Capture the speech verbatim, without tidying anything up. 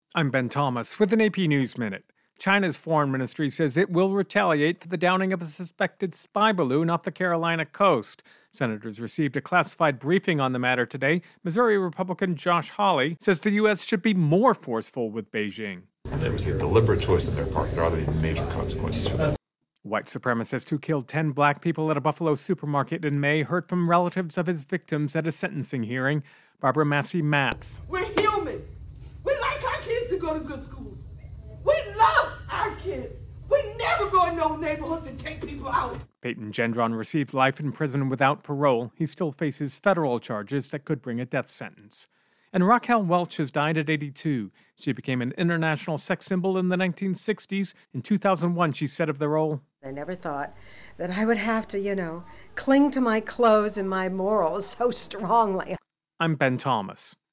I'm Ben Thomas with an A P News Minute. China's foreign ministry says it will retaliate for the downing of a suspected spy balloon off the Carolina coast. Senators received a classified briefing on the matter today. Missouri Republican Josh Hawley says the U S should be more forceful with Beijing. It was a deliberate choice on their part. There ought to be major consequences for that. White supremacist who killed ten black people at a Buffalo supermarket in May heard from relatives of his victims at a sentencing hearing. Barbara Massey Matz. We're human. We like our kids to go to good schools. We love our kids. We never go in those neighborhoods and take people out. Peyton Gendron received life in prison without parole. He still faces federal charges that could bring a death sentence. And Raquel Welch has died at eighty-two. She became an international sex symbol in the nineteen sixties. In two thousand one, she said of the role, I never thought that I would have to, you know, cling to my clothes and my morals so strongly. I'm Ben Thomas.